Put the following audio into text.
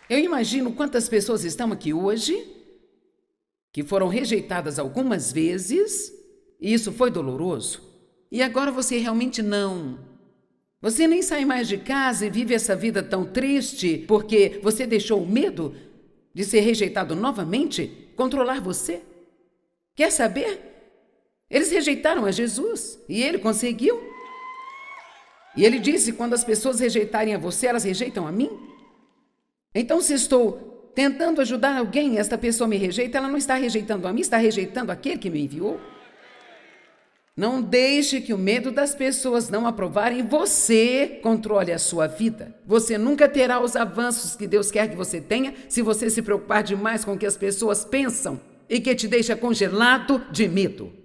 Eu imagino quantas pessoas estão aqui hoje que foram rejeitadas algumas vezes, e isso foi doloroso. E agora você realmente não. Você nem sai mais de casa e vive essa vida tão triste porque você deixou o medo de ser rejeitado novamente controlar você. Quer saber? Eles rejeitaram a Jesus e ele conseguiu. E ele disse: quando as pessoas rejeitarem a você, elas rejeitam a mim. Então, se estou tentando ajudar alguém e esta pessoa me rejeita, ela não está rejeitando a mim, está rejeitando aquele que me enviou. Não deixe que o medo das pessoas não aprovarem você controle a sua vida. Você nunca terá os avanços que Deus quer que você tenha se você se preocupar demais com o que as pessoas pensam e que te deixa congelado de medo.